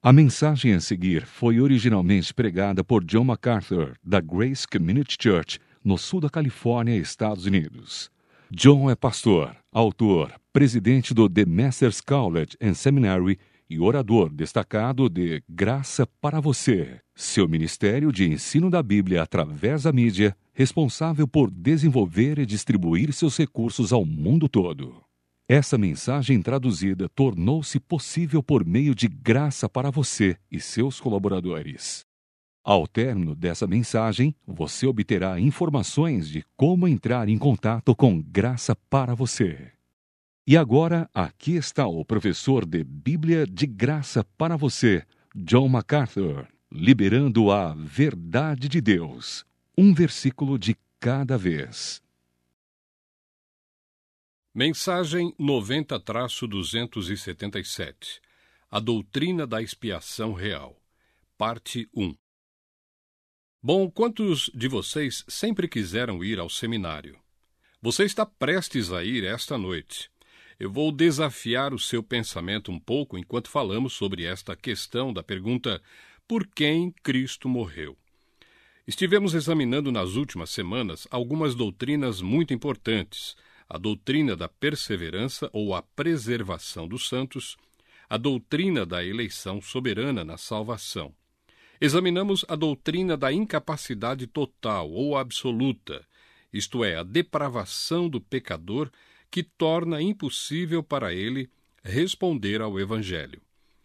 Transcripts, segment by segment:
A mensagem a seguir foi originalmente pregada por John MacArthur, da Grace Community Church, no sul da Califórnia, Estados Unidos. John é pastor, autor, presidente do The Masters College and Seminary e orador destacado de Graça para Você, seu ministério de ensino da Bíblia através da mídia, responsável por desenvolver e distribuir seus recursos ao mundo todo. Essa mensagem traduzida tornou-se possível por meio de Graça para Você e seus colaboradores. Ao término dessa mensagem, você obterá informações de como entrar em contato com Graça para Você. E agora, aqui está o professor de Bíblia de Graça para Você, John MacArthur, liberando a verdade de Deus, um versículo de cada vez. Mensagem 90-277. A doutrina da expiação real. Parte 1. Bom, quantos de vocês sempre quiseram ir ao seminário? Você está prestes a ir esta noite. Eu vou desafiar o seu pensamento um pouco enquanto falamos sobre esta questão da pergunta: por quem Cristo morreu? Estivemos examinando nas últimas semanas algumas doutrinas muito importantes: a doutrina da perseverança ou a preservação dos santos, a doutrina da eleição soberana na salvação. Examinamos a doutrina da incapacidade total ou absoluta, isto é, a depravação do pecador que torna impossível para ele responder ao Evangelho.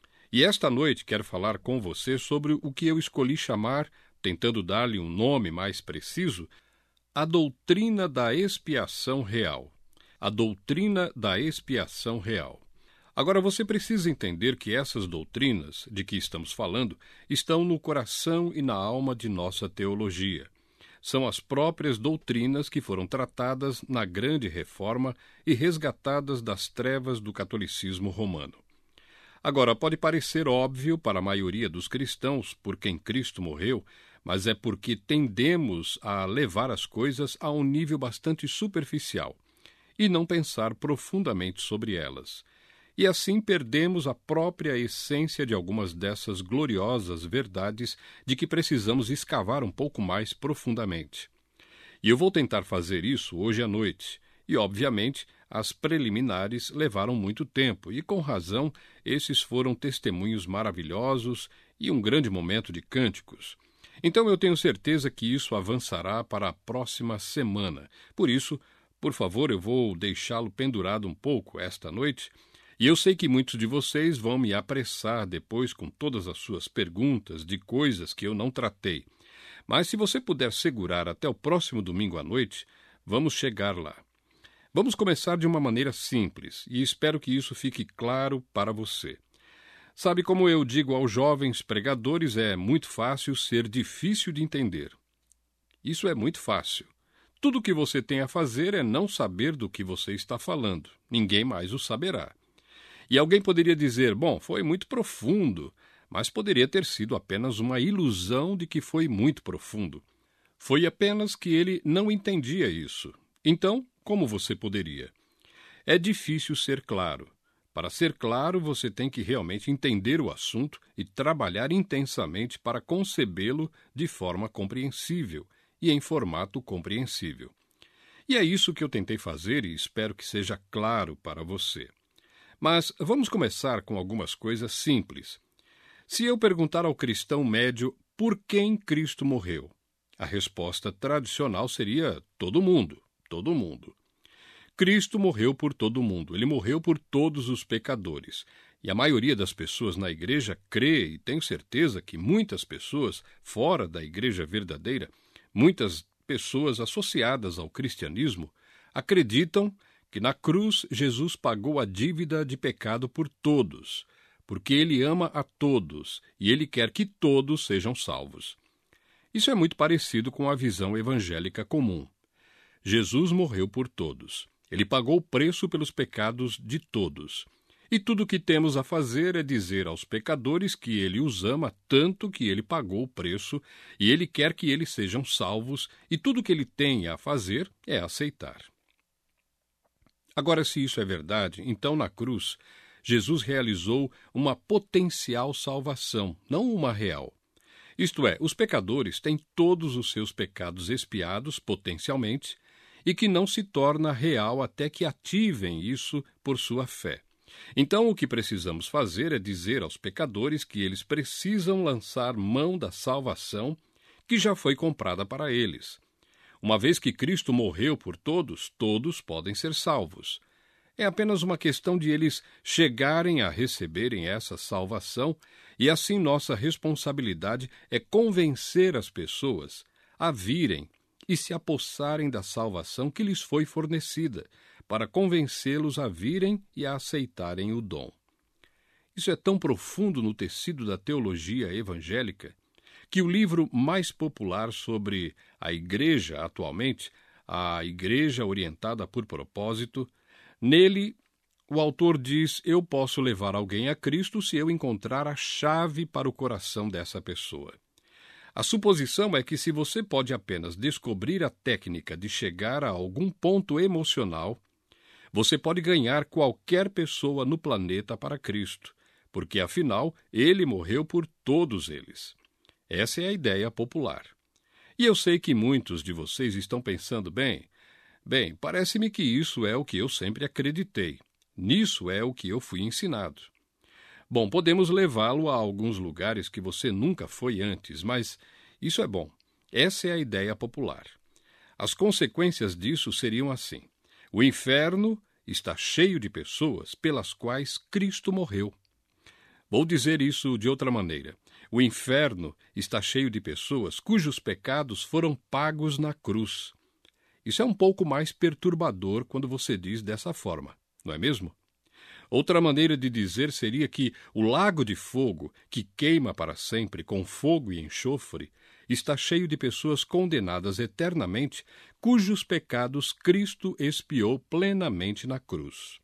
E esta noite quero falar com você sobre o que eu escolhi chamar, tentando dar-lhe um nome mais preciso, a doutrina da expiação real. A doutrina da expiação real. Agora, você precisa entender que essas doutrinas de que estamos falando estão no coração e na alma de nossa teologia. São as próprias doutrinas que foram tratadas na Grande Reforma e resgatadas das trevas do catolicismo romano. Agora, pode parecer óbvio para a maioria dos cristãos por quem Cristo morreu, mas é porque tendemos a levar as coisas a um nível bastante superficial e não pensar profundamente sobre elas. E assim perdemos a própria essência de algumas dessas gloriosas verdades de que precisamos escavar um pouco mais profundamente. E eu vou tentar fazer isso hoje à noite. E, obviamente, as preliminares levaram muito tempo, e com razão, esses foram testemunhos maravilhosos e um grande momento de cânticos. Então eu tenho certeza que isso avançará para a próxima semana. Por isso, por favor, eu vou deixá-lo pendurado um pouco esta noite, e eu sei que muitos de vocês vão me apressar depois com todas as suas perguntas de coisas que eu não tratei. Mas se você puder segurar até o próximo domingo à noite, vamos chegar lá. Vamos começar de uma maneira simples, e espero que isso fique claro para você. Sabe, como eu digo aos jovens pregadores, é muito fácil ser difícil de entender. Isso é muito fácil. Tudo o que você tem a fazer é não saber do que você está falando. Ninguém mais o saberá. E alguém poderia dizer, bom, foi muito profundo, mas poderia ter sido apenas uma ilusão de que foi muito profundo. Foi apenas que ele não entendia isso. Então, como você poderia? É difícil ser claro. Para ser claro, você tem que realmente entender o assunto e trabalhar intensamente para concebê-lo de forma compreensível e em formato compreensível. E é isso que eu tentei fazer e espero que seja claro para você. Mas vamos começar com algumas coisas simples. Se eu perguntar ao cristão médio por quem Cristo morreu, a resposta tradicional seria todo mundo, todo mundo. Cristo morreu por todo mundo, ele morreu por todos os pecadores. E a maioria das pessoas na igreja crê, e tenho certeza que muitas pessoas fora da igreja verdadeira, muitas pessoas associadas ao cristianismo, acreditam que na cruz Jesus pagou a dívida de pecado por todos, porque ele ama a todos e ele quer que todos sejam salvos. Isso é muito parecido com a visão evangélica comum. Jesus morreu por todos. Ele pagou o preço pelos pecados de todos. E tudo o que temos a fazer é dizer aos pecadores que ele os ama tanto que ele pagou o preço e ele quer que eles sejam salvos, e tudo o que ele tem a fazer é aceitar. Agora, se isso é verdade, então na cruz, Jesus realizou uma potencial salvação, não uma real. Isto é, os pecadores têm todos os seus pecados expiados, potencialmente, e que não se torna real até que ativem isso por sua fé. Então, o que precisamos fazer é dizer aos pecadores que eles precisam lançar mão da salvação que já foi comprada para eles. Uma vez que Cristo morreu por todos, todos podem ser salvos. É apenas uma questão de eles chegarem a receberem essa salvação, e assim nossa responsabilidade é convencer as pessoas a virem e se apossarem da salvação que lhes foi fornecida, para convencê-los a virem e a aceitarem o dom. Isso é tão profundo no tecido da teologia evangélica que o livro mais popular sobre a igreja atualmente, a Igreja Orientada por Propósito, nele o autor diz: eu posso levar alguém a Cristo se eu encontrar a chave para o coração dessa pessoa. A suposição é que se você pode apenas descobrir a técnica de chegar a algum ponto emocional, você pode ganhar qualquer pessoa no planeta para Cristo, porque afinal ele morreu por todos eles. Essa é a ideia popular. E eu sei que muitos de vocês estão pensando, bem, parece-me que isso é o que eu sempre acreditei. Nisso é o que eu fui ensinado. Bom, podemos levá-lo a alguns lugares que você nunca foi antes, mas isso é bom. Essa é a ideia popular. As consequências disso seriam assim: o inferno está cheio de pessoas pelas quais Cristo morreu. Vou dizer isso de outra maneira. O inferno está cheio de pessoas cujos pecados foram pagos na cruz. Isso é um pouco mais perturbador quando você diz dessa forma, não é mesmo? Outra maneira de dizer seria que o lago de fogo, que queima para sempre com fogo e enxofre, está cheio de pessoas condenadas eternamente, cujos pecados Cristo expiou plenamente na cruz.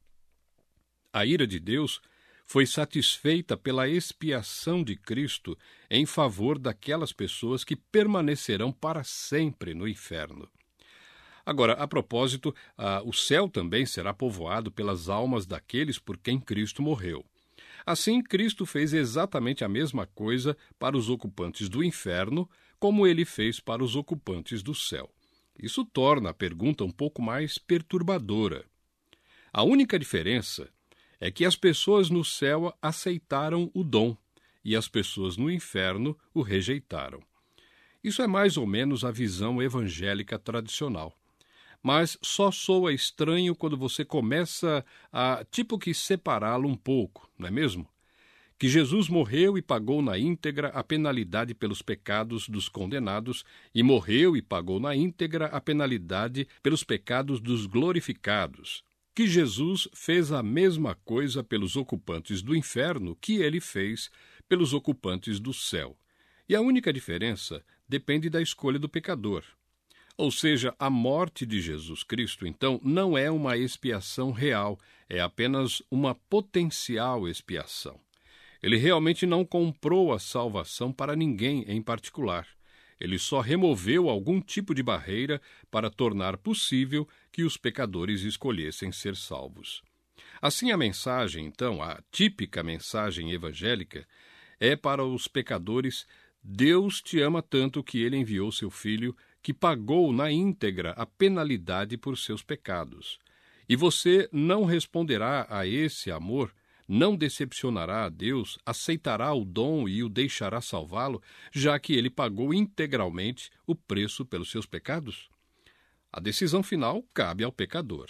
A ira de Deus foi satisfeita pela expiação de Cristo em favor daquelas pessoas que permanecerão para sempre no inferno. Agora, a propósito, o céu também será povoado pelas almas daqueles por quem Cristo morreu. Assim, Cristo fez exatamente a mesma coisa para os ocupantes do inferno, como ele fez para os ocupantes do céu. Isso torna a pergunta um pouco mais perturbadora. A única diferença é que as pessoas no céu aceitaram o dom e as pessoas no inferno o rejeitaram. Isso é mais ou menos a visão evangélica tradicional. Mas só soa estranho quando você começa a, separá-lo um pouco, não é mesmo? Que Jesus morreu e pagou na íntegra a penalidade pelos pecados dos condenados e morreu e pagou na íntegra a penalidade pelos pecados dos glorificados. Que Jesus fez a mesma coisa pelos ocupantes do inferno que ele fez pelos ocupantes do céu. E a única diferença depende da escolha do pecador. Ou seja, a morte de Jesus Cristo, então, não é uma expiação real, é apenas uma potencial expiação. Ele realmente não comprou a salvação para ninguém em particular. Ele só removeu algum tipo de barreira para tornar possível que os pecadores escolhessem ser salvos. Assim, a mensagem, então, a típica mensagem evangélica, é para os pecadores: Deus te ama tanto que ele enviou seu Filho, que pagou na íntegra a penalidade por seus pecados. E você não responderá a esse amor, não decepcionará a Deus, aceitará o dom e o deixará salvá-lo, já que ele pagou integralmente o preço pelos seus pecados? A decisão final cabe ao pecador.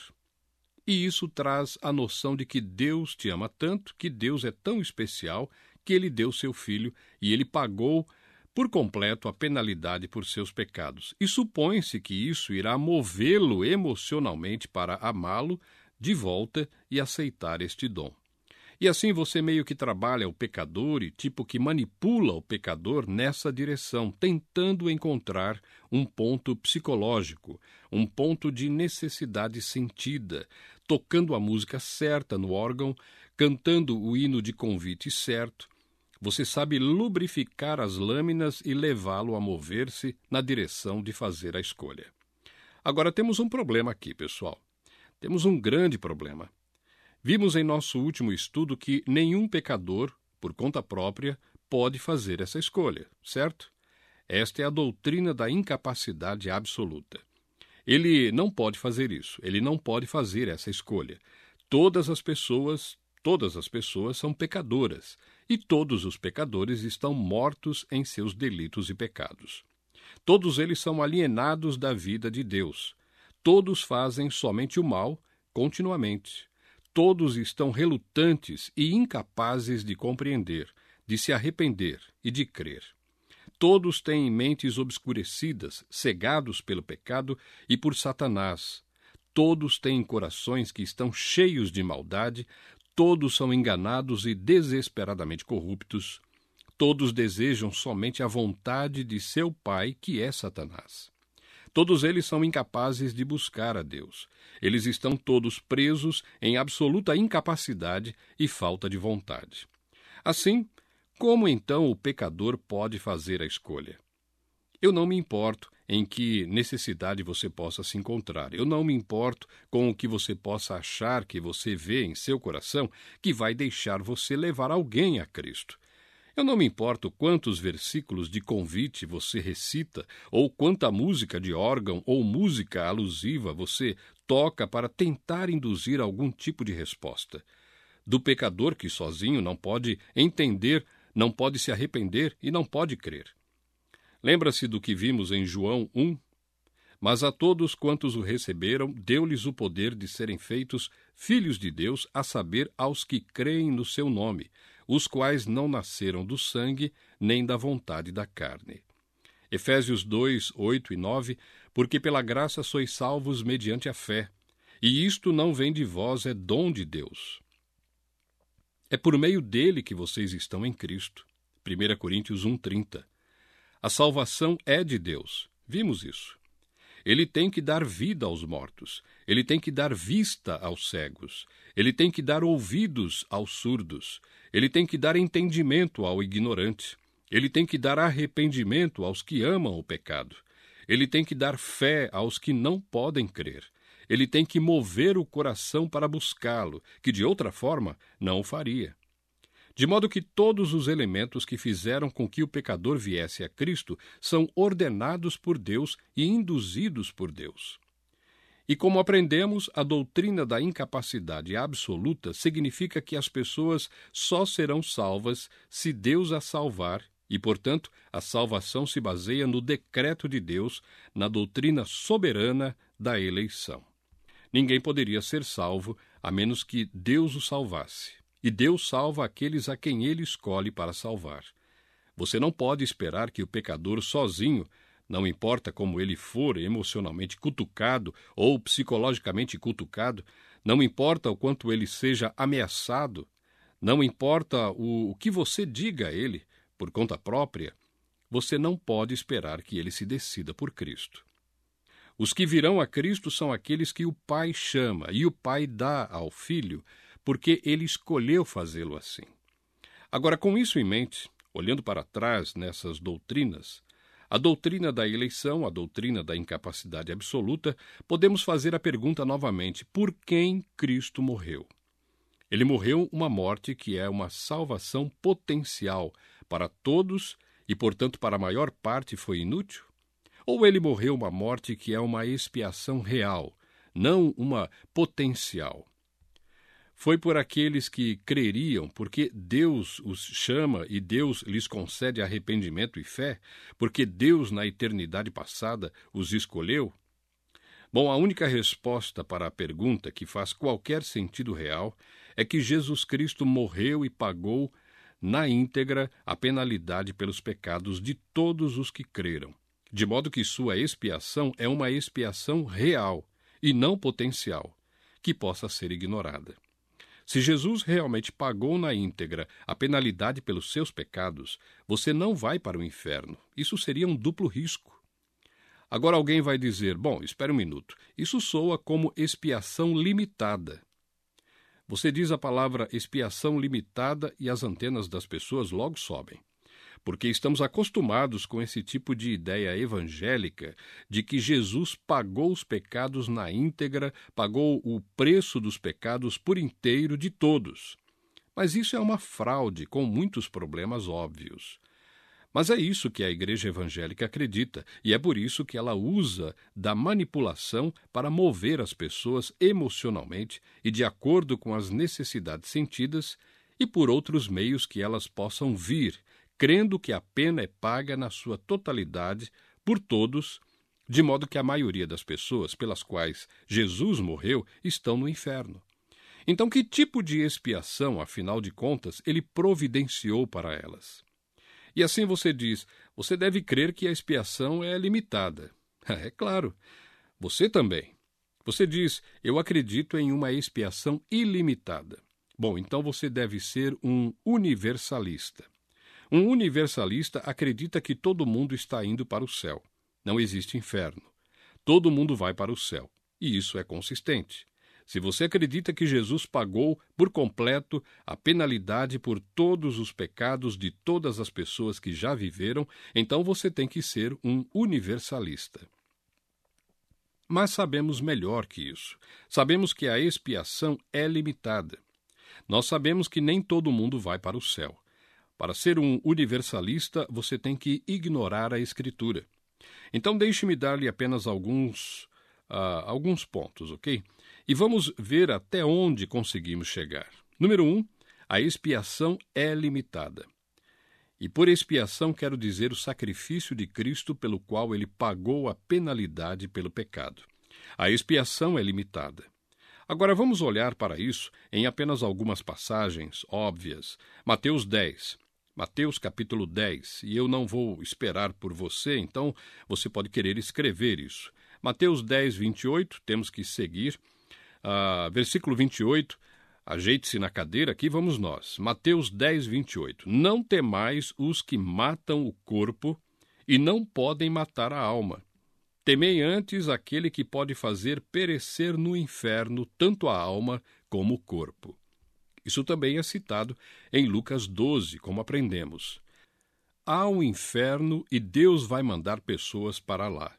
E isso traz a noção de que Deus te ama tanto, que Deus é tão especial, que ele deu seu Filho e ele pagou por completo a penalidade por seus pecados. E supõe-se que isso irá movê-lo emocionalmente para amá-lo de volta e aceitar este dom. E assim você meio que trabalha o pecador e que manipula o pecador nessa direção, tentando encontrar um ponto psicológico, um ponto de necessidade sentida, tocando a música certa no órgão, cantando o hino de convite certo. Você sabe lubrificar as lâminas e levá-lo a mover-se na direção de fazer a escolha. Agora temos um problema aqui, pessoal. Temos um grande problema. Vimos em nosso último estudo que nenhum pecador, por conta própria, pode fazer essa escolha, certo? Esta é a doutrina da incapacidade absoluta. Ele não pode fazer isso, ele não pode fazer essa escolha. Todas as pessoas são pecadoras, e todos os pecadores estão mortos em seus delitos e pecados. Todos eles são alienados da vida de Deus. Todos fazem somente o mal, continuamente. Todos estão relutantes e incapazes de compreender, de se arrepender e de crer. Todos têm mentes obscurecidas, cegados pelo pecado e por Satanás. Todos têm corações que estão cheios de maldade, todos são enganados e desesperadamente corruptos. Todos desejam somente a vontade de seu pai, que é Satanás. Todos eles são incapazes de buscar a Deus. Eles estão todos presos em absoluta incapacidade e falta de vontade. Assim, como então o pecador pode fazer a escolha? Eu não me importo em que necessidade você possa se encontrar. Eu não me importo com o que você possa achar que você vê em seu coração que vai deixar você levar alguém a Cristo. Eu não me importo quantos versículos de convite você recita, ou quanta música de órgão ou música alusiva você toca para tentar induzir algum tipo de resposta. Do pecador que sozinho não pode entender, não pode se arrepender e não pode crer. Lembra-se do que vimos em João 1? Mas a todos quantos o receberam, deu-lhes o poder de serem feitos filhos de Deus, a saber, aos que creem no seu nome, os quais não nasceram do sangue, nem da vontade da carne. Efésios 2, 8 e 9, porque pela graça sois salvos mediante a fé, e isto não vem de vós, é dom de Deus. É por meio dele que vocês estão em Cristo. 1 Coríntios 1:30. A salvação é de Deus. Vimos isso. Ele tem que dar vida aos mortos. Ele tem que dar vista aos cegos. Ele tem que dar ouvidos aos surdos. Ele tem que dar entendimento ao ignorante. Ele tem que dar arrependimento aos que amam o pecado. Ele tem que dar fé aos que não podem crer. Ele tem que mover o coração para buscá-lo, que de outra forma não o faria. De modo que todos os elementos que fizeram com que o pecador viesse a Cristo são ordenados por Deus e induzidos por Deus. E como aprendemos, a doutrina da incapacidade absoluta significa que as pessoas só serão salvas se Deus as salvar e, portanto, a salvação se baseia no decreto de Deus, na doutrina soberana da eleição. Ninguém poderia ser salvo a menos que Deus o salvasse. E Deus salva aqueles a quem Ele escolhe para salvar. Você não pode esperar que o pecador sozinho, não importa como ele for emocionalmente cutucado ou psicologicamente cutucado, não importa o quanto ele seja ameaçado, não importa o que você diga a ele, por conta própria, você não pode esperar que ele se decida por Cristo. Os que virão a Cristo são aqueles que o Pai chama e o Pai dá ao Filho, porque ele escolheu fazê-lo assim. Agora, com isso em mente, olhando para trás nessas doutrinas, a doutrina da eleição, a doutrina da incapacidade absoluta, podemos fazer a pergunta novamente: por quem Cristo morreu? Ele morreu uma morte que é uma salvação potencial para todos e, portanto, para a maior parte foi inútil? Ou ele morreu uma morte que é uma expiação real, não uma potencial? Foi por aqueles que creriam, porque Deus os chama e Deus lhes concede arrependimento e fé, porque Deus, na eternidade passada, os escolheu? Bom, a única resposta para a pergunta que faz qualquer sentido real é que Jesus Cristo morreu e pagou na íntegra a penalidade pelos pecados de todos os que creram, de modo que sua expiação é uma expiação real e não potencial, que possa ser ignorada. Se Jesus realmente pagou na íntegra a penalidade pelos seus pecados, você não vai para o inferno. Isso seria um duplo risco. Agora alguém vai dizer, bom, espere um minuto, isso soa como expiação limitada. Você diz a palavra expiação limitada e as antenas das pessoas logo sobem. porque estamos acostumados com esse tipo de ideia evangélica de que Jesus pagou os pecados na íntegra, pagou o preço dos pecados por inteiro de todos. Mas isso é uma fraude com muitos problemas óbvios. Mas é isso que a igreja evangélica acredita, e é por isso que ela usa da manipulação para mover as pessoas emocionalmente e de acordo com as necessidades sentidas e por outros meios que elas possam vir, crendo que a pena é paga na sua totalidade por todos, de modo que a maioria das pessoas pelas quais Jesus morreu estão no inferno. Então, que tipo de expiação, afinal de contas, ele providenciou para elas? E assim você diz, você deve crer que a expiação é limitada. É claro, você também. Você diz, eu acredito em uma expiação ilimitada. Bom, então você deve ser um universalista. Um universalista acredita que todo mundo está indo para o céu. Não existe inferno. Todo mundo vai para o céu. E isso é consistente. Se você acredita que Jesus pagou por completo a penalidade por todos os pecados de todas as pessoas que já viveram, então você tem que ser um universalista. Mas sabemos melhor que isso. Sabemos que a expiação é limitada. Nós sabemos que nem todo mundo vai para o céu. Para ser um universalista, você tem que ignorar a Escritura. Então deixe-me dar-lhe apenas alguns pontos, ok? E vamos ver até onde conseguimos chegar. Número 1, a expiação é limitada. E por expiação quero dizer o sacrifício de Cristo pelo qual ele pagou a penalidade pelo pecado. A expiação é limitada. Agora vamos olhar para isso em apenas algumas passagens óbvias. Mateus 10. Mateus capítulo 10, e eu não vou esperar por você, então você pode querer escrever isso. Mateus 10, 28, temos que seguir. Versículo 28, ajeite-se na cadeira, aqui vamos nós. Mateus 10, 28. Não temais os que matam o corpo e não podem matar a alma. Temei antes aquele que pode fazer perecer no inferno tanto a alma como o corpo. Isso também é citado em Lucas 12, como aprendemos. Há um inferno e Deus vai mandar pessoas para lá.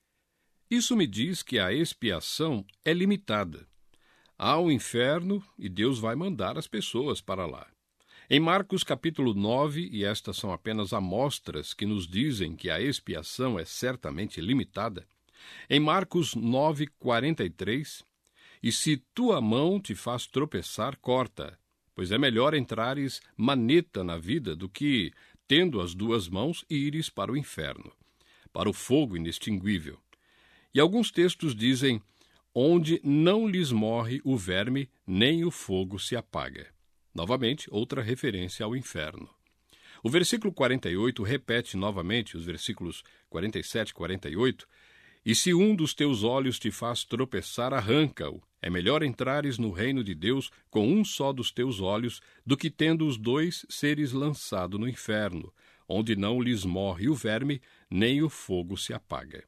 Isso me diz que a expiação é limitada. Há um inferno e Deus vai mandar as pessoas para lá. Em Marcos capítulo 9, e estas são apenas amostras que nos dizem que a expiação é certamente limitada, em Marcos 9, 43, e se tua mão te faz tropeçar, corta, pois é melhor entrares maneta na vida do que, tendo as duas mãos, ires para o inferno, para o fogo inextinguível. E alguns textos dizem, onde não lhes morre o verme, nem o fogo se apaga. Novamente, outra referência ao inferno. O versículo 48 repete novamente os versículos 47 e 48, e se um dos teus olhos te faz tropeçar, arranca-o. É melhor entrares no reino de Deus com um só dos teus olhos, do que tendo os dois seres lançado no inferno, onde não lhes morre o verme, nem o fogo se apaga.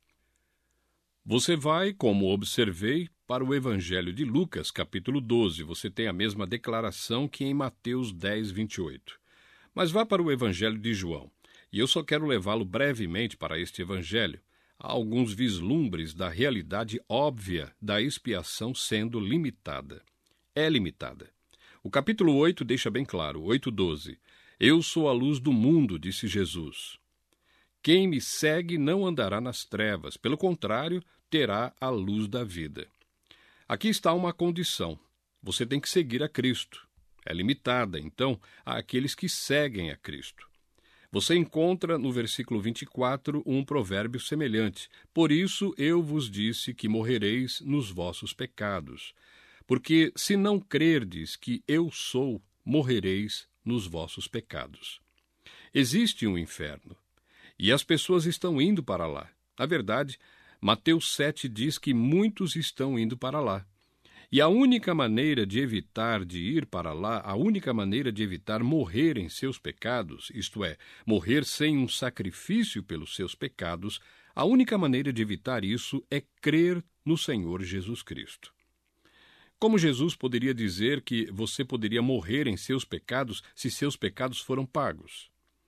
Você vai, como observei, para o Evangelho de Lucas, capítulo 12. Você tem a mesma declaração que em Mateus 10, 28. Mas vá para o Evangelho de João. E eu só quero levá-lo brevemente para este Evangelho. Há alguns vislumbres da realidade óbvia da expiação sendo limitada. É limitada. O capítulo 8 deixa bem claro, 8:12. Eu sou a luz do mundo, disse Jesus. Quem me segue não andará nas trevas, pelo contrário, terá a luz da vida. Aqui está uma condição. Você tem que seguir a Cristo. É limitada, então, àqueles que seguem a Cristo. Você encontra no versículo 24 um provérbio semelhante. Por isso eu vos disse que morrereis nos vossos pecados. Porque se não crerdes que eu sou, morrereis nos vossos pecados. Existe um inferno. E as pessoas estão indo para lá. Na verdade, Mateus 7 diz que muitos estão indo para lá. E a única maneira de evitar de ir para lá, a única maneira de evitar morrer em seus pecados, isto é, morrer sem um sacrifício pelos seus pecados, a única maneira de evitar isso é crer no Senhor Jesus Cristo. Como Jesus poderia dizer que você poderia morrer em seus pecados se seus pecados foram pagos?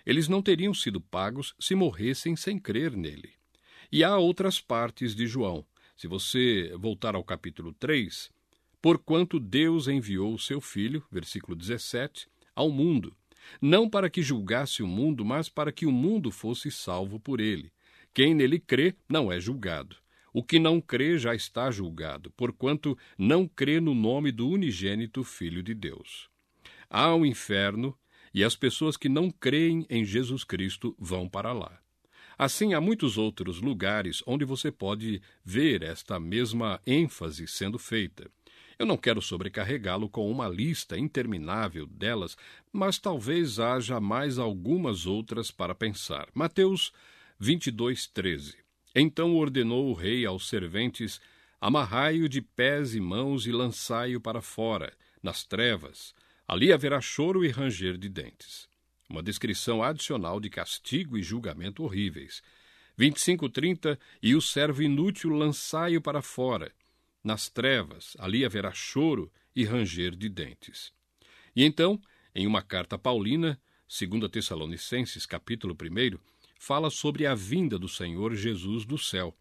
Eles não teriam sido pagos se morressem sem crer nele. E há outras partes de João. Se você voltar ao capítulo 3, porquanto Deus enviou o seu Filho, versículo 17, ao mundo, não para que julgasse o mundo, mas para que o mundo fosse salvo por ele. Quem nele crê não é julgado. O que não crê já está julgado, porquanto não crê no nome do unigênito Filho de Deus. Há um inferno, e as pessoas que não creem em Jesus Cristo vão para lá. Assim, há muitos outros lugares onde você pode ver esta mesma ênfase sendo feita. Eu não quero sobrecarregá-lo com uma lista interminável delas, mas talvez haja mais algumas outras para pensar. Mateus 22:13. Então ordenou o rei aos serventes: amarrai-o de pés e mãos e lançai-o para fora, nas trevas. Ali haverá choro e ranger de dentes. Uma descrição adicional de castigo e julgamento horríveis. 25:30. E o servo inútil lançai-o para fora, nas trevas. Ali haverá choro e ranger de dentes. E então, em uma carta paulina, 2 Tessalonicenses, capítulo 1, fala sobre a vinda do Senhor Jesus do céu.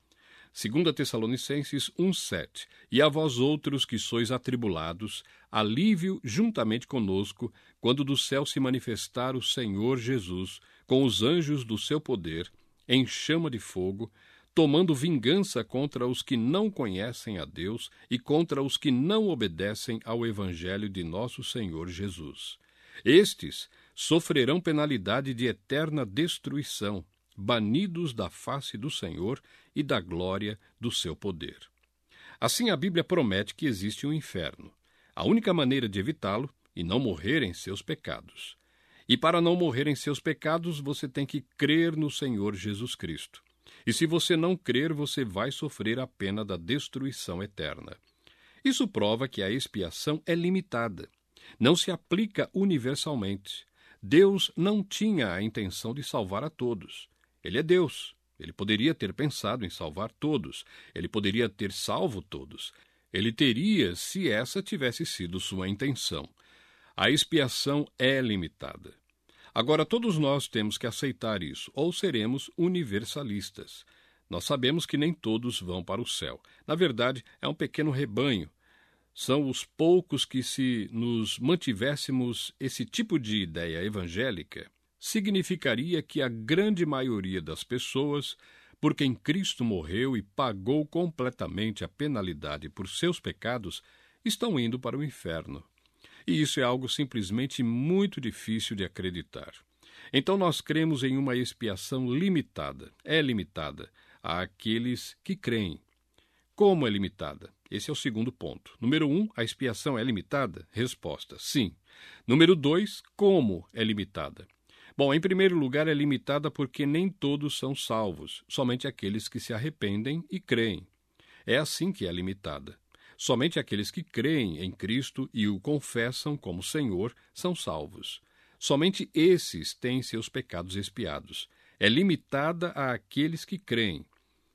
2 Tessalonicenses 1:7. E a vós outros que sois atribulados, alívio juntamente conosco, quando do céu se manifestar o Senhor Jesus, com os anjos do seu poder, em chama de fogo, tomando vingança contra os que não conhecem a Deus e contra os que não obedecem ao Evangelho de nosso Senhor Jesus. Estes sofrerão penalidade de eterna destruição, banidos da face do Senhor e da glória do seu poder. Assim, a Bíblia promete que existe um inferno. A única maneira de evitá-lo e não morrer em seus pecados. E para não morrer em seus pecados, você tem que crer no Senhor Jesus Cristo. E se você não crer, você vai sofrer a pena da destruição eterna. Isso prova que a expiação é limitada. Não se aplica universalmente. Deus não tinha a intenção de salvar a todos. Ele é Deus. Ele poderia ter pensado em salvar todos. Ele poderia ter salvo todos. Ele teria, se essa tivesse sido sua intenção. A expiação é limitada. Agora, todos nós temos que aceitar isso, ou seremos universalistas. Nós sabemos que nem todos vão para o céu. Na verdade, é um pequeno rebanho. São os poucos que, se nos mantivéssemos esse tipo de ideia evangélica, significaria que a grande maioria das pessoas, por quem Cristo morreu e pagou completamente a penalidade por seus pecados, estão indo para o inferno. E isso é algo simplesmente muito difícil de acreditar. Então nós cremos em uma expiação limitada. É limitada àqueles que creem. Como é limitada? Esse é o segundo ponto. Número 1, a expiação é limitada? Resposta, sim. Número 2, como é limitada? Bom, em primeiro lugar, é limitada porque nem todos são salvos, somente aqueles que se arrependem e creem. É assim que é limitada. Somente aqueles que creem em Cristo e o confessam como Senhor são salvos. Somente esses têm seus pecados expiados. É limitada àqueles que creem.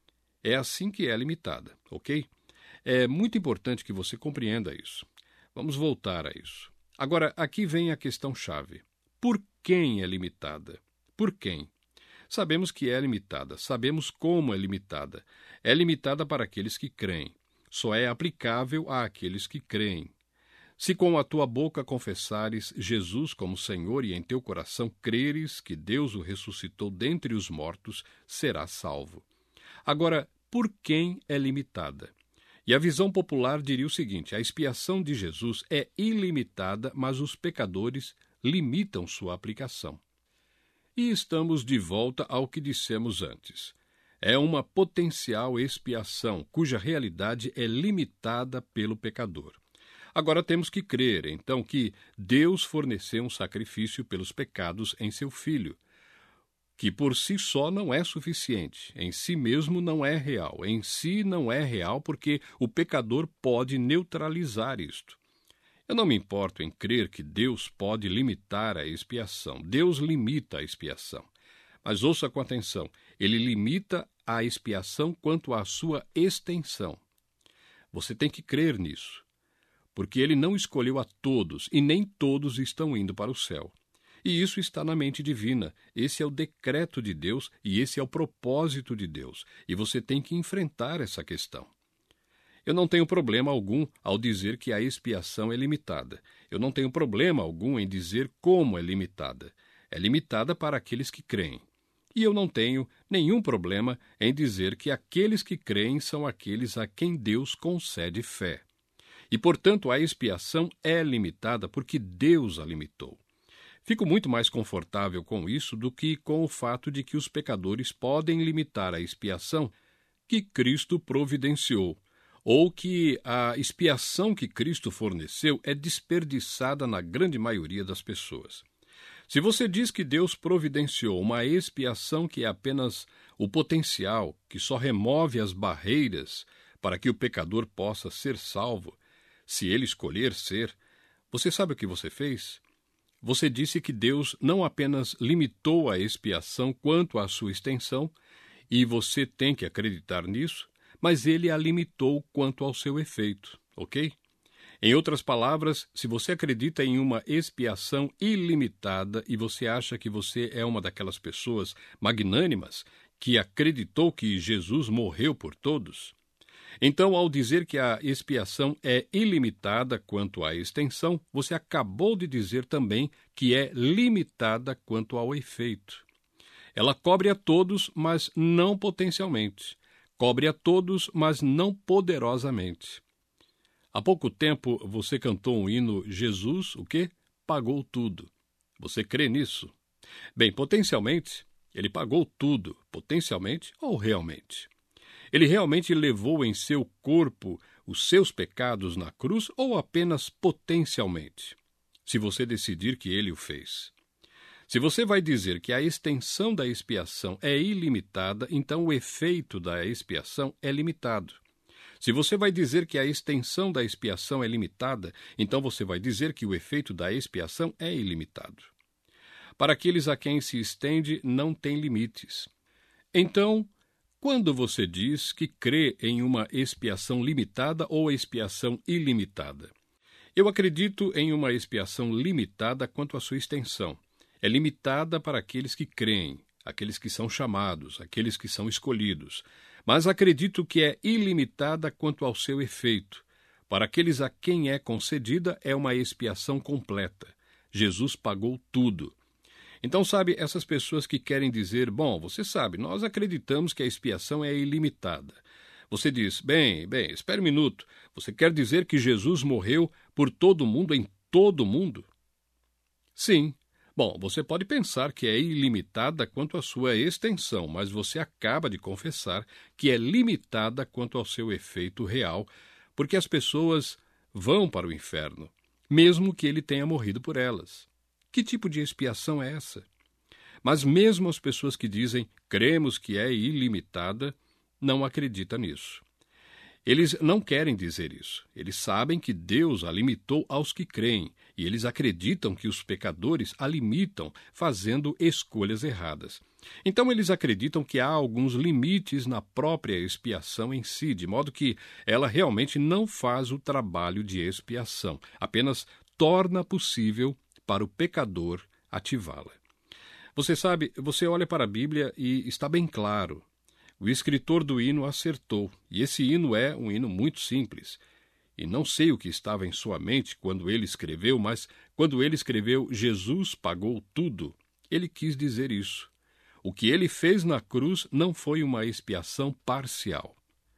É assim que é limitada, ok? É muito importante que você compreenda isso. Vamos voltar a isso. Agora, aqui vem a questão-chave. Por quem é limitada? Por quem? Sabemos que é limitada, sabemos como é limitada. É limitada para aqueles que creem. Só é aplicável àqueles que creem. Se com a tua boca confessares Jesus como Senhor e em teu coração creres que Deus o ressuscitou dentre os mortos, serás salvo. Agora, por quem é limitada? E a visão popular diria o seguinte: a expiação de Jesus é ilimitada, mas os pecadores limitam sua aplicação. E estamos de volta ao que dissemos antes. É uma potencial expiação, cuja realidade é limitada pelo pecador. Agora temos que crer, então, que Deus forneceu um sacrifício pelos pecados em seu Filho, que por si só não é suficiente, em si mesmo não é real. Em si não é real porque o pecador pode neutralizar isto. Eu não me importo em crer que Deus pode limitar a expiação. Deus limita a expiação. Mas ouça com atenção, ele limita a expiação quanto à sua extensão. Você tem que crer nisso, porque ele não escolheu a todos e nem todos estão indo para o céu. E isso está na mente divina. Esse é o decreto de Deus e esse é o propósito de Deus. E você tem que enfrentar essa questão. Eu não tenho problema algum ao dizer que a expiação é limitada. Eu não tenho problema algum em dizer como é limitada. É limitada para aqueles que creem. E eu não tenho nenhum problema em dizer que aqueles que creem são aqueles a quem Deus concede fé. E, portanto, a expiação é limitada porque Deus a limitou. Fico muito mais confortável com isso do que com o fato de que os pecadores podem limitar a expiação que Cristo providenciou, ou que a expiação que Cristo forneceu é desperdiçada na grande maioria das pessoas. Se você diz que Deus providenciou uma expiação que é apenas o potencial, que só remove as barreiras para que o pecador possa ser salvo, se ele escolher ser, você sabe o que você fez? Você disse que Deus não apenas limitou a expiação quanto à sua extensão, e você tem que acreditar nisso, mas ele a limitou quanto ao seu efeito, ok? Em outras palavras, se você acredita em uma expiação ilimitada e você acha que você é uma daquelas pessoas magnânimas que acreditou que Jesus morreu por todos, então, ao dizer que a expiação é ilimitada quanto à extensão, você acabou de dizer também que é limitada quanto ao efeito. Ela cobre a todos, mas não potencialmente. Cobre a todos, mas não poderosamente. Há pouco tempo você cantou um hino, Jesus, o quê? Pagou tudo. Você crê nisso? Bem, potencialmente, ele pagou tudo, potencialmente ou realmente? Ele realmente levou em seu corpo os seus pecados na cruz ou apenas potencialmente? Se você decidir que ele o fez. Se você vai dizer que a extensão da expiação é ilimitada, então o efeito da expiação é limitado. Se você vai dizer que a extensão da expiação é limitada, então você vai dizer que o efeito da expiação é ilimitado. Para aqueles a quem se estende, não tem limites. Então, quando você diz que crê em uma expiação limitada ou expiação ilimitada? Eu acredito em uma expiação limitada quanto à sua extensão. É limitada para aqueles que creem, aqueles que são chamados, aqueles que são escolhidos. Mas acredito que é ilimitada quanto ao seu efeito. Para aqueles a quem é concedida, é uma expiação completa. Jesus pagou tudo. Então, sabe, essas pessoas que querem dizer, bom, você sabe, nós acreditamos que a expiação é ilimitada. Você diz, bem, espere um minuto, você quer dizer que Jesus morreu por todo mundo, em todo mundo? Sim. Bom, você pode pensar que é ilimitada quanto à sua extensão, mas você acaba de confessar que é limitada quanto ao seu efeito real, porque as pessoas vão para o inferno, mesmo que ele tenha morrido por elas. Que tipo de expiação é essa? Mas mesmo as pessoas que dizem cremos que é ilimitada, não acreditam nisso. Eles não querem dizer isso. Eles sabem que Deus a limitou aos que creem, e eles acreditam que os pecadores a limitam fazendo escolhas erradas. Então eles acreditam que há alguns limites na própria expiação em si, de modo que ela realmente não faz o trabalho de expiação, apenas torna possível para o pecador ativá-la. Você sabe, você olha para a Bíblia e está bem claro. O escritor do hino acertou, e esse hino é um hino muito simples. E não sei o que estava em sua mente quando ele escreveu, mas quando ele escreveu Jesus pagou tudo, ele quis dizer isso. O que ele fez na cruz não foi uma expiação parcial.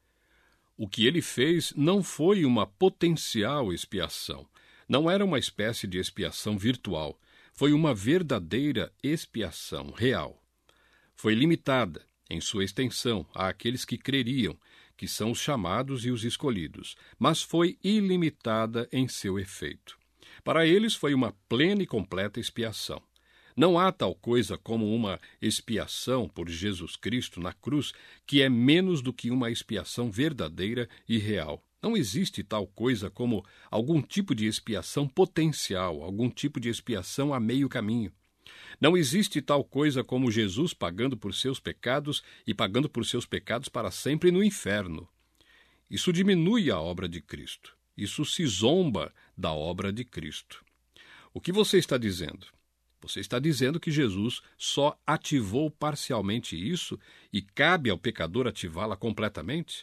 O que ele fez não foi uma potencial expiação. Não era uma espécie de expiação virtual. Foi uma verdadeira expiação real. Foi limitada em sua extensão àqueles que creriam, que são os chamados e os escolhidos, mas foi ilimitada em seu efeito. Para eles foi uma plena e completa expiação. Não há tal coisa como uma expiação por Jesus Cristo na cruz que é menos do que uma expiação verdadeira e real. Não existe tal coisa como algum tipo de expiação potencial, algum tipo de expiação a meio caminho. Não existe tal coisa como Jesus pagando por seus pecados e pagando por seus pecados para sempre no inferno. Isso diminui a obra de Cristo. Isso se zomba da obra de Cristo. O que você está dizendo? Você está dizendo que Jesus só ativou parcialmente isso e cabe ao pecador ativá-la completamente?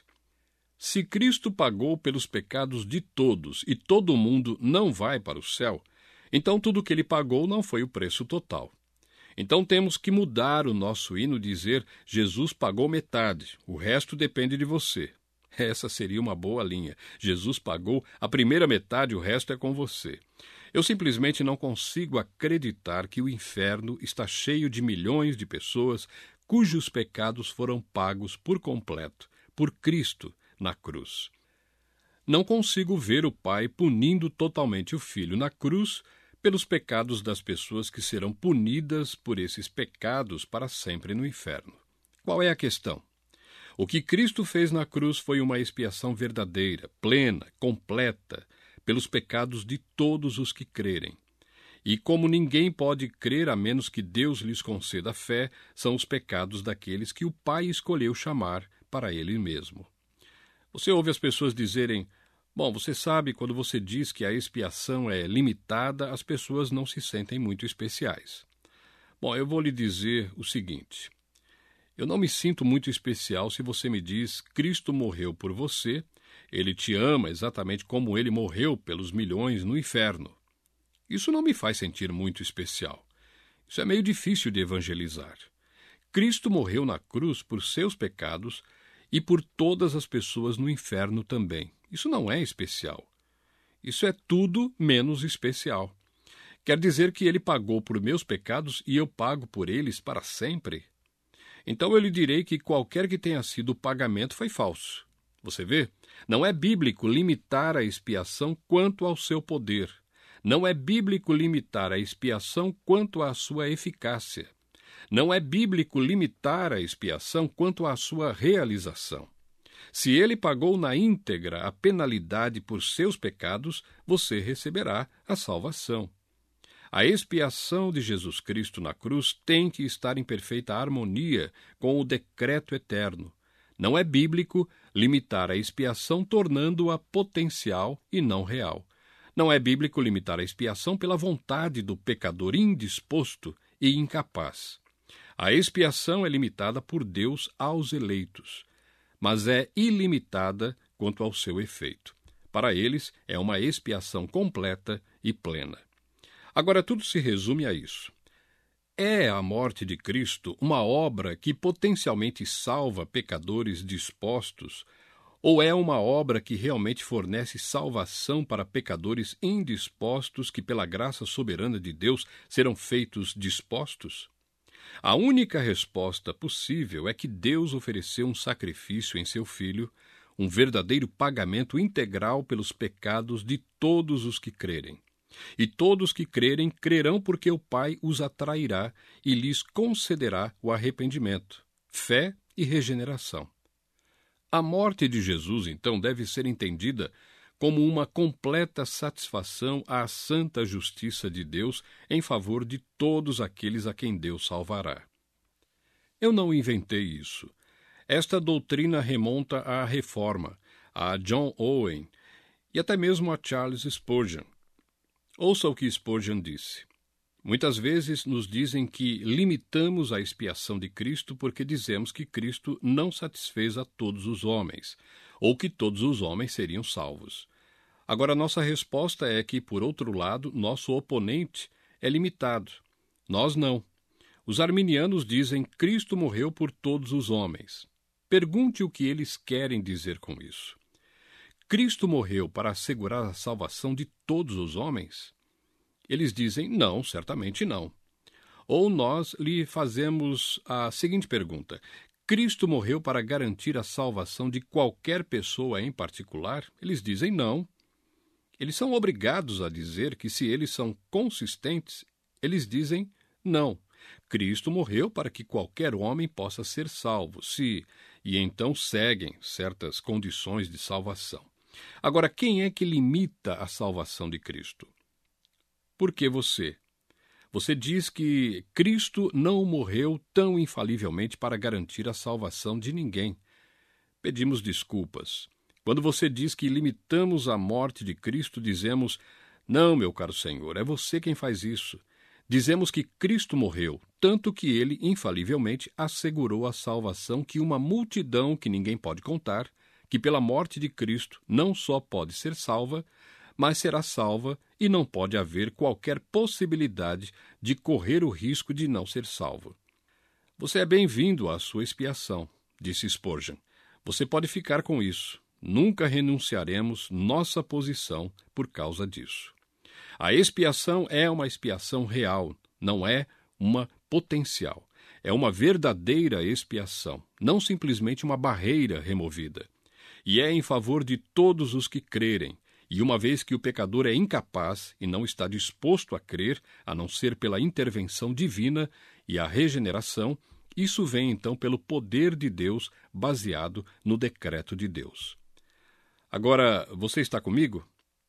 Se Cristo pagou pelos pecados de todos e todo mundo não vai para o céu, então tudo o que ele pagou não foi o preço total. Então temos que mudar o nosso hino e dizer: Jesus pagou metade, o resto depende de você. Essa seria uma boa linha. Jesus pagou a primeira metade, o resto é com você. Eu simplesmente não consigo acreditar que o inferno está cheio de milhões de pessoas cujos pecados foram pagos por completo, por Cristo, na cruz. Não consigo ver o Pai punindo totalmente o Filho na cruz pelos pecados das pessoas que serão punidas por esses pecados para sempre no inferno. Qual é a questão? O que Cristo fez na cruz foi uma expiação verdadeira, plena, completa, pelos pecados de todos os que crerem. E como ninguém pode crer a menos que Deus lhes conceda fé, são os pecados daqueles que o Pai escolheu chamar para Ele mesmo. Você ouve as pessoas dizerem: bom, você sabe, quando você diz que a expiação é limitada, as pessoas não se sentem muito especiais. Bom, eu vou lhe dizer o seguinte: eu não me sinto muito especial se você me diz: Cristo morreu por você, Ele te ama exatamente como Ele morreu pelos milhões no inferno. Isso não me faz sentir muito especial. Isso é meio difícil de evangelizar. Cristo morreu na cruz por seus pecados e por todas as pessoas no inferno também. Isso não é especial. Isso é tudo menos especial. Quer dizer que Ele pagou por meus pecados e eu pago por eles para sempre? Então eu lhe direi que qualquer que tenha sido o pagamento foi falso. Você vê? Não é bíblico limitar a expiação quanto ao seu poder. Não é bíblico limitar a expiação quanto à sua eficácia. Não é bíblico limitar a expiação quanto à sua realização. Se ele pagou na íntegra a penalidade por seus pecados, você receberá a salvação. A expiação de Jesus Cristo na cruz tem que estar em perfeita harmonia com o decreto eterno. Não é bíblico limitar a expiação tornando-a potencial e não real. Não é bíblico limitar a expiação pela vontade do pecador indisposto e incapaz. A expiação é limitada por Deus aos eleitos, mas é ilimitada quanto ao seu efeito. Para eles, é uma expiação completa e plena. Agora, tudo se resume a isso. É a morte de Cristo uma obra que potencialmente salva pecadores dispostos, ou é uma obra que realmente fornece salvação para pecadores indispostos que, pela graça soberana de Deus, serão feitos dispostos? A única resposta possível é que Deus ofereceu um sacrifício em seu Filho, um verdadeiro pagamento integral pelos pecados de todos os que crerem. E todos que crerem, crerão porque o Pai os atrairá e lhes concederá o arrependimento, fé e regeneração. A morte de Jesus, então, deve ser entendida como uma completa satisfação à santa justiça de Deus em favor de todos aqueles a quem Deus salvará. Eu não inventei isso. Esta doutrina remonta à Reforma, a John Owen e até mesmo a Charles Spurgeon. Ouça o que Spurgeon disse. Muitas vezes nos dizem que limitamos a expiação de Cristo porque dizemos que Cristo não satisfez a todos os homens, ou que todos os homens seriam salvos. Agora, nossa resposta é que, por outro lado, nosso oponente é limitado. Nós não. Os arminianos dizem que Cristo morreu por todos os homens. Pergunte o que eles querem dizer com isso. Cristo morreu para assegurar a salvação de todos os homens? Eles dizem, não, certamente não. Ou nós lhe fazemos a seguinte pergunta: Cristo morreu para garantir a salvação de qualquer pessoa em particular? Eles dizem não. Eles são obrigados a dizer que, se eles são consistentes, eles dizem não. Cristo morreu para que qualquer homem possa ser salvo, e então seguem certas condições de salvação. Agora, quem é que limita a salvação de Cristo? Por que você? Você diz que Cristo não morreu tão infalivelmente para garantir a salvação de ninguém. Pedimos desculpas. Quando você diz que limitamos a morte de Cristo, dizemos: não, meu caro Senhor, é você quem faz isso. Dizemos que Cristo morreu, tanto que ele, infalivelmente, assegurou a salvação que uma multidão que ninguém pode contar, que pela morte de Cristo não só pode ser salva, mas será salva e não pode haver qualquer possibilidade de correr o risco de não ser salvo. Você é bem-vindo à sua expiação, disse Spurgeon. Você pode ficar com isso. Nunca renunciaremos nossa posição por causa disso. A expiação é uma expiação real, não é uma potencial. É uma verdadeira expiação, não simplesmente uma barreira removida. E é em favor de todos os que crerem. E uma vez que o pecador é incapaz e não está disposto a crer, a não ser pela intervenção divina e a regeneração, isso vem então pelo poder de Deus baseado no decreto de Deus. Agora, você está comigo?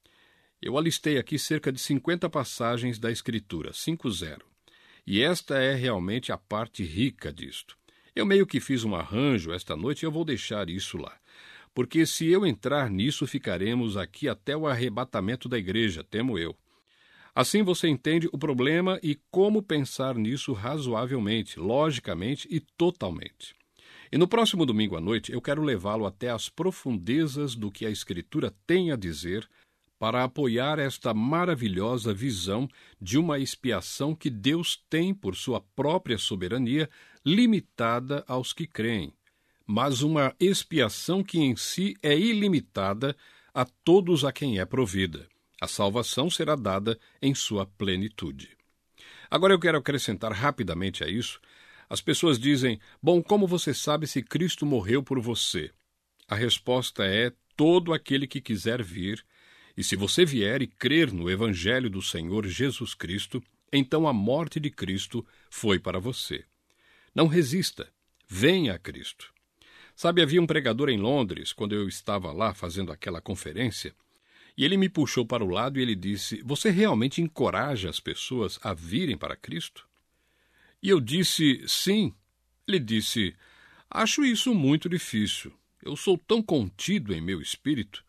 Eu alistei aqui cerca de 50 passagens da Escritura, 5-0. E esta é realmente a parte rica disto. Eu meio que fiz um arranjo esta noite e eu vou deixar isso lá. Porque se eu entrar nisso, ficaremos aqui até o arrebatamento da igreja, temo eu. Assim você entende o problema e como pensar nisso razoavelmente, logicamente e totalmente. E no próximo domingo à noite eu quero levá-lo até as profundezas do que a Escritura tem a dizer para apoiar esta maravilhosa visão de uma expiação que Deus tem por sua própria soberania limitada aos que creem, mas uma expiação que em si é ilimitada a todos a quem é provida. A salvação será dada em sua plenitude. Agora eu quero acrescentar rapidamente a isso. As pessoas dizem, bom, como você sabe se Cristo morreu por você? A resposta é, todo aquele que quiser vir, e se você vier e crer no Evangelho do Senhor Jesus Cristo, então a morte de Cristo foi para você. Não resista, venha a Cristo. Sabe, havia um pregador em Londres, quando eu estava lá fazendo aquela conferência, e ele me puxou para o lado e ele disse, você realmente encoraja as pessoas a virem para Cristo? E eu disse, sim. Ele disse, acho isso muito difícil. Eu sou tão contido em meu espírito.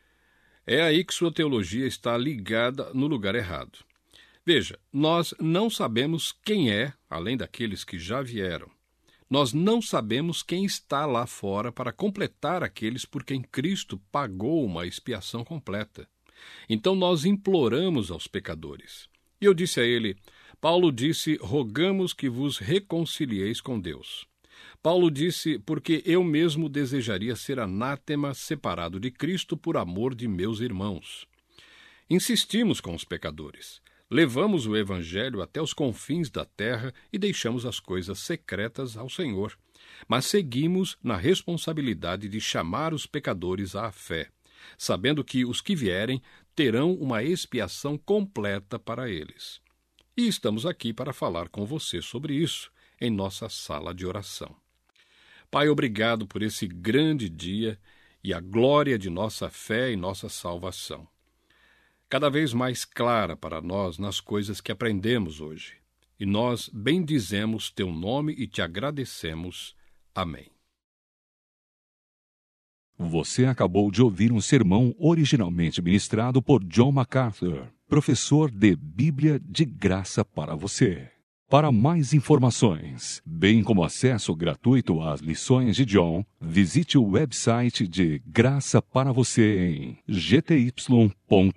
É aí que sua teologia está ligada no lugar errado. Veja, nós não sabemos quem é, além daqueles que já vieram. Nós não sabemos quem está lá fora para completar aqueles por quem Cristo pagou uma expiação completa. Então nós imploramos aos pecadores. E eu disse a ele, Paulo disse, rogamos que vos reconcilieis com Deus. Paulo disse, porque eu mesmo desejaria ser anátema separado de Cristo por amor de meus irmãos. Insistimos com os pecadores. Levamos o Evangelho até os confins da terra e deixamos as coisas secretas ao Senhor. Mas seguimos na responsabilidade de chamar os pecadores à fé, sabendo que os que vierem terão uma expiação completa para eles. E estamos aqui para falar com você sobre isso, em nossa sala de oração. Pai, obrigado por esse grande dia e a glória de nossa fé e nossa salvação. Cada vez mais clara para nós nas coisas que aprendemos hoje. E nós bendizemos teu nome e te agradecemos. Amém. Você acabou de ouvir um sermão originalmente ministrado por John MacArthur, professor de Bíblia de Graça para você. Para mais informações, bem como acesso gratuito às lições de John, visite o website de Graça para você em gty.org.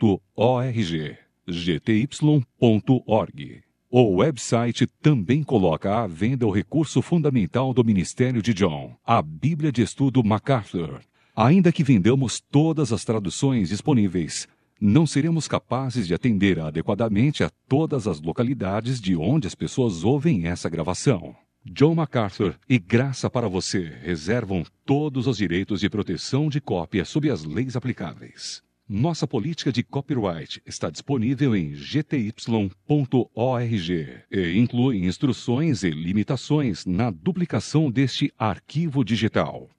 gty.org. O website também coloca à venda o recurso fundamental do ministério de John, a Bíblia de Estudo MacArthur. Ainda que vendamos todas as traduções disponíveis, não seremos capazes de atender adequadamente a todas as localidades de onde as pessoas ouvem essa gravação. John MacArthur e Graça para Você reservam todos os direitos de proteção de cópia sob as leis aplicáveis. Nossa política de copyright está disponível em gty.org e inclui instruções e limitações na duplicação deste arquivo digital.